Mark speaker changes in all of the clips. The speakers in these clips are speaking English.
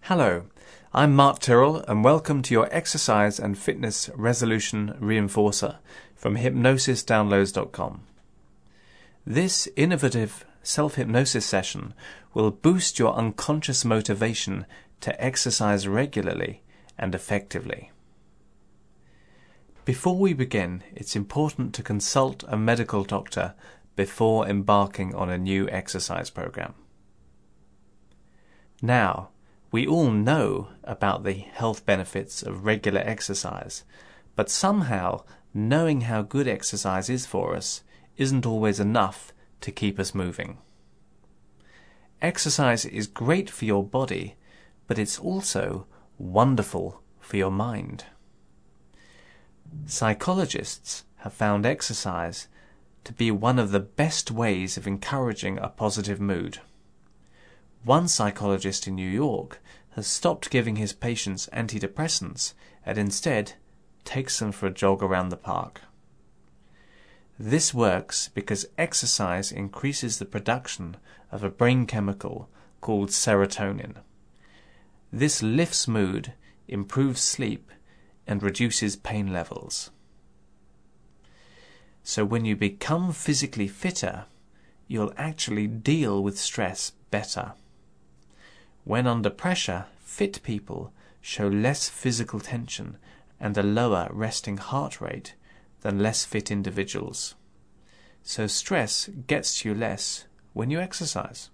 Speaker 1: Hello, I'm Mark Tyrrell and welcome to your Exercise and Fitness Resolution Reinforcer from hypnosisdownloads.com. This innovative self-hypnosis session will boost your unconscious motivation to exercise regularly and effectively. Before we begin, it's important to consult a medical doctor before embarking on a new exercise program. Now, we all know about the health benefits of regular exercise, but somehow knowing how good exercise is for us isn't always enough to keep us moving. Exercise is great for your body, but it's also wonderful for your mind. Psychologists have found exercise to be one of the best ways of encouraging a positive mood. One psychologist in New York has stopped giving his patients antidepressants and instead takes them for a jog around the park. This works because exercise increases the production of a brain chemical called serotonin. This lifts mood, improves sleep, and reduces pain levels. So when you become physically fitter, you'll actually deal with stress better. When under pressure, fit people show less physical tension and a lower resting heart rate than less fit individuals. So stress gets to you less when you exercise.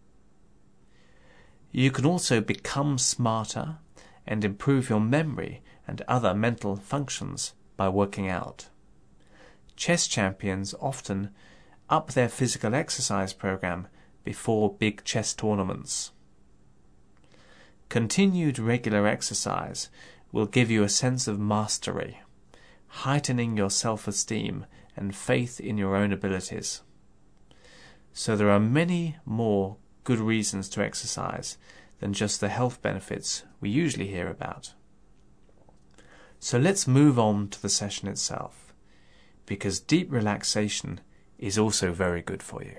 Speaker 1: You can also become smarter and improve your memory and other mental functions by working out. Chess champions often up their physical exercise program before big chess tournaments. Continued regular exercise will give you a sense of mastery, heightening your self-esteem and faith in your own abilities. So there are many more good reasons to exercise than just the health benefits we usually hear about. So let's move on to the session itself, because deep relaxation is also very good for you.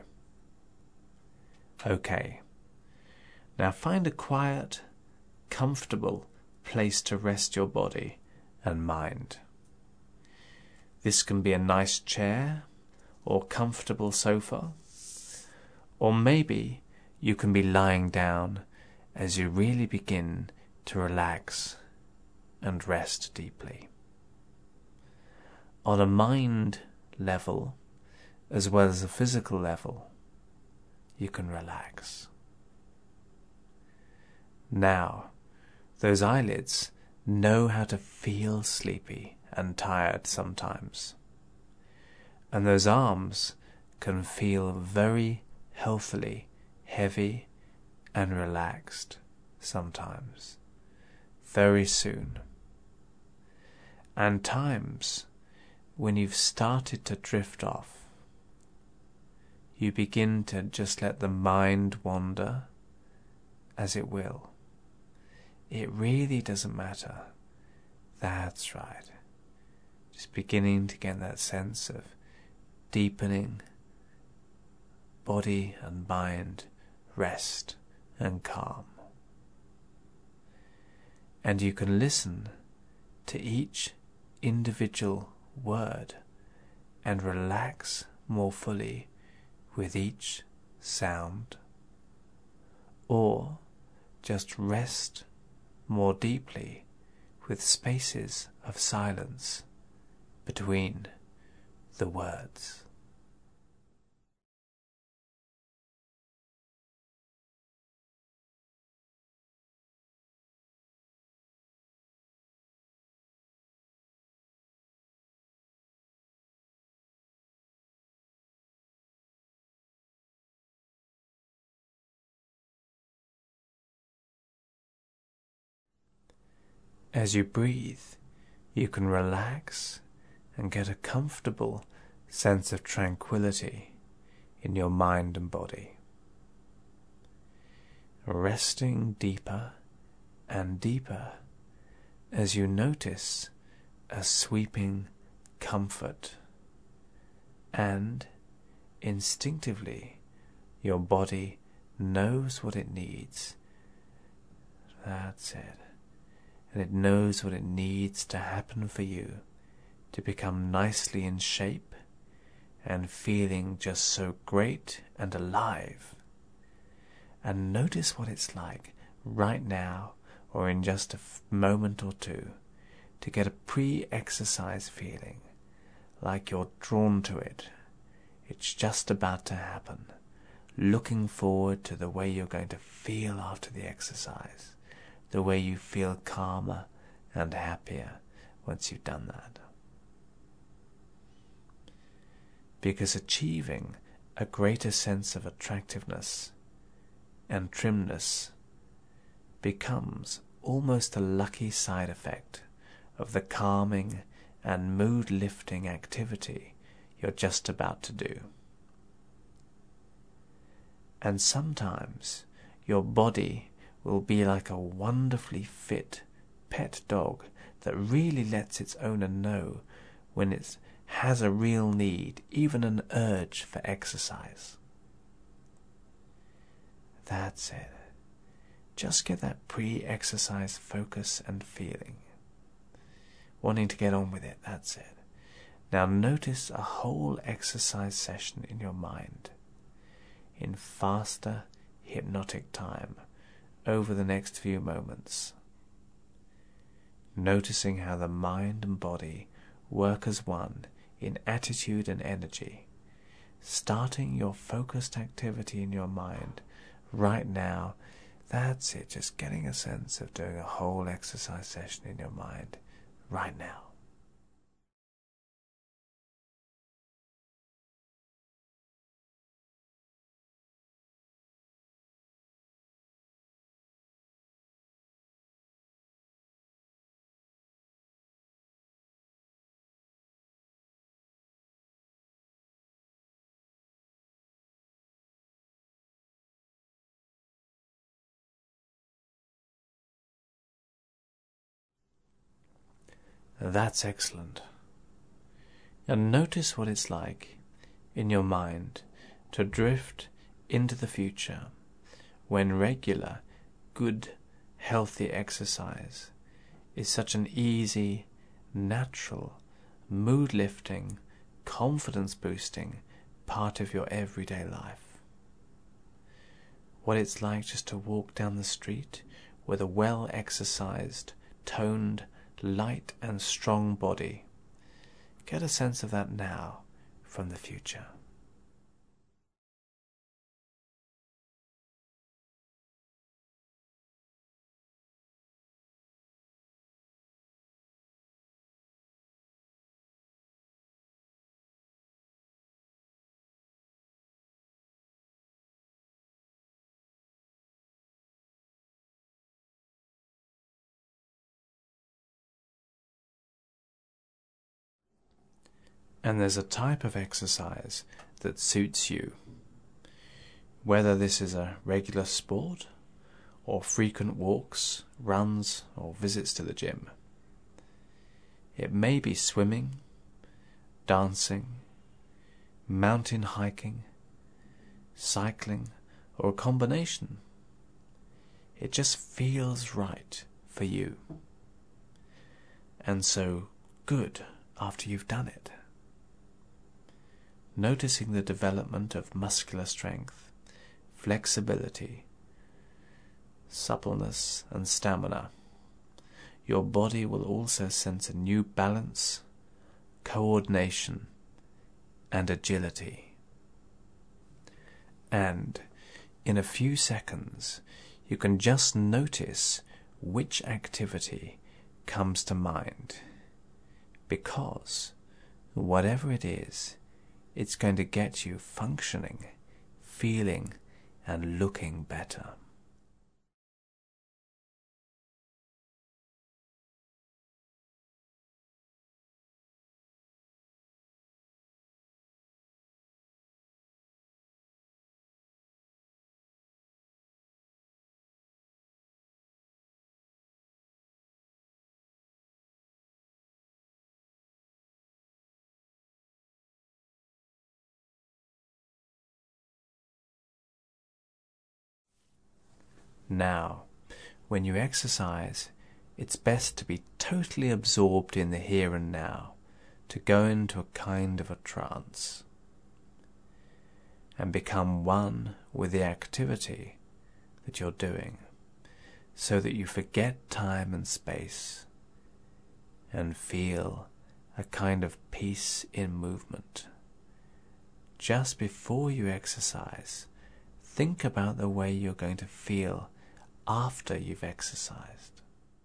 Speaker 1: Okay, now find a quiet, comfortable place to rest your body and mind. This can be a nice chair or comfortable sofa, or maybe you can be lying down as you really begin to relax and rest deeply. On a mind level, as well as a physical level, you can relax. Now, those eyelids know how to feel sleepy and tired sometimes. And those arms can feel very healthily heavy and relaxed sometimes, very soon. And times when you've started to drift off, you begin to just let the mind wander as it will. It really doesn't matter. That's right. Just beginning to get that sense of deepening body and mind, rest and calm. And you can listen to each individual word and relax more fully with each sound, or just rest more deeply with spaces of silence between the words. As you breathe, you can relax and get a comfortable sense of tranquility in your mind and body. Resting deeper and deeper as you notice a sweeping comfort, and instinctively your body knows what it needs That's it. And it knows what it needs to happen for you to become nicely in shape and feeling just so great and alive. And notice what it's like right now or in just a moment or two to get a pre-exercise feeling, like you're drawn to it. It's just about to happen. Looking forward to the way you're going to feel after the exercise, the way you feel calmer and happier once you've done that. Because achieving a greater sense of attractiveness and trimness becomes almost a lucky side effect of the calming and mood-lifting activity you're just about to do. And sometimes your body will be like a wonderfully fit pet dog that really lets its owner know when it has a real need, even an urge for exercise. That's it. Just get that pre-exercise focus and feeling. Wanting to get on with it, that's it. Now notice a whole exercise session in your mind, in faster, hypnotic time, over the next few moments. Noticing how the mind and body work as one in attitude and energy, starting your focused activity in your mind right now. That's it, just getting a sense of doing a whole exercise session in your mind right now. That's excellent. And notice what it's like in your mind to drift into the future when regular, good, healthy exercise is such an easy, natural, mood-lifting, confidence-boosting part of your everyday life. What it's like just to walk down the street with a well-exercised, toned, light and strong body. Get a sense of that now from the future. And there's a type of exercise that suits you. Whether this is a regular sport, or frequent walks, runs, or visits to the gym. It may be swimming, dancing, mountain hiking, cycling, or a combination. It just feels right for you. And so good after you've done it. Noticing the development of muscular strength, flexibility, suppleness and stamina. Your body will also sense a new balance, coordination and agility. And in a few seconds you can just notice which activity comes to mind, because whatever it is, it's going to get you functioning, feeling and looking better. Now, when you exercise, it's best to be totally absorbed in the here and now, to go into a kind of a trance and become one with the activity that you're doing, so that you forget time and space and feel a kind of peace in movement. Just before you exercise, think about the way you're going to feel after you've exercised.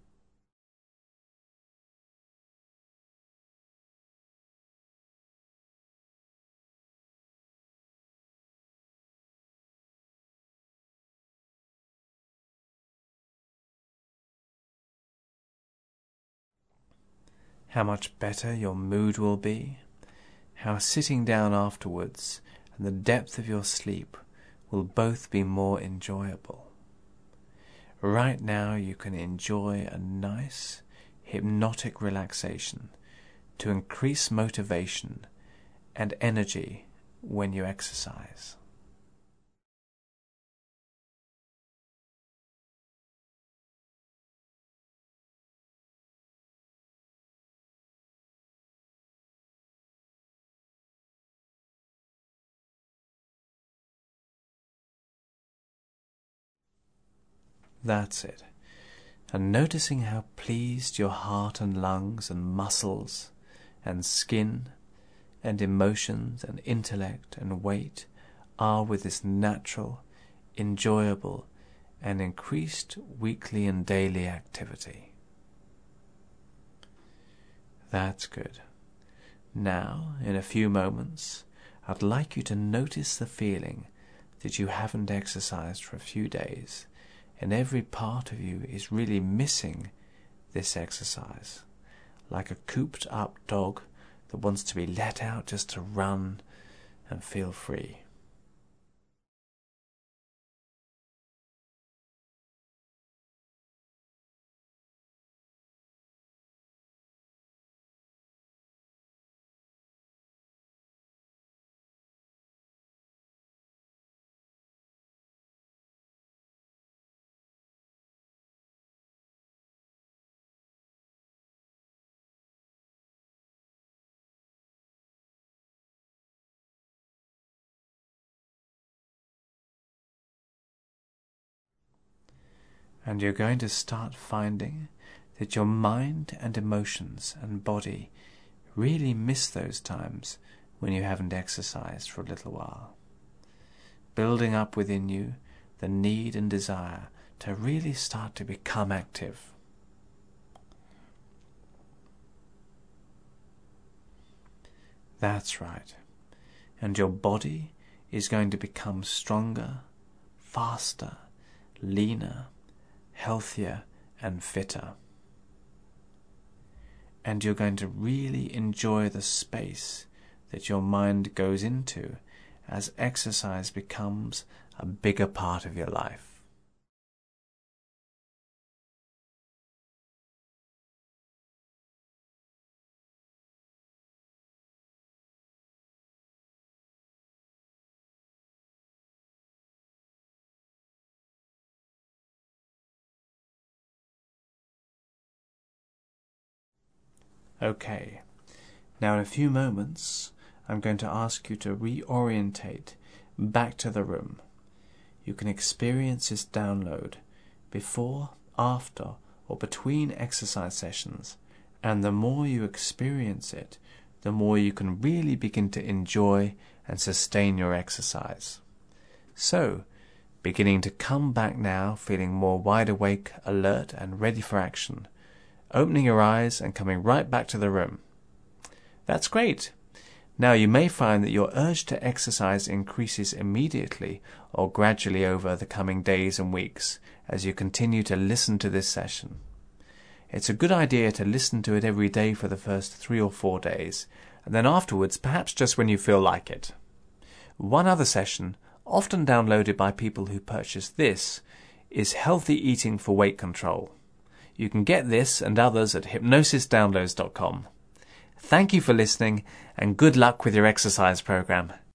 Speaker 1: How much better your mood will be, how sitting down afterwards and the depth of your sleep will both be more enjoyable. Right now you can enjoy a nice hypnotic relaxation to increase motivation and energy when you exercise. That's it. And noticing how pleased your heart and lungs and muscles and skin and emotions and intellect and weight are with this natural, enjoyable and increased weekly and daily activity. That's good. Now, in a few moments, I'd like you to notice the feeling that you haven't exercised for a few days, and every part of you is really missing this exercise, like a cooped up dog that wants to be let out just to run and feel free. And you're going to start finding that your mind and emotions and body really miss those times when you haven't exercised for a little while, building up within you the need and desire to really start to become active. That's right. And your body is going to become stronger, faster, leaner, healthier and fitter. And you're going to really enjoy the space that your mind goes into as exercise becomes a bigger part of your life. Okay, now in a few moments I'm going to ask you to reorientate back to the room. You can experience this download before, after, or between exercise sessions, and the more you experience it, the more you can really begin to enjoy and sustain your exercise. So, beginning to come back now, feeling more wide awake, alert, and ready for action, opening your eyes and coming right back to the room. That's great. Now you may find that your urge to exercise increases immediately or gradually over the coming days and weeks as you continue to listen to this session. It's a good idea to listen to it every day for the first 3 or 4 days, and then afterwards perhaps just when you feel like it. One other session, often downloaded by people who purchase this, is Healthy Eating for Weight Control. You can get this and others at hypnosisdownloads.com. Thank you for listening, and good luck with your exercise program.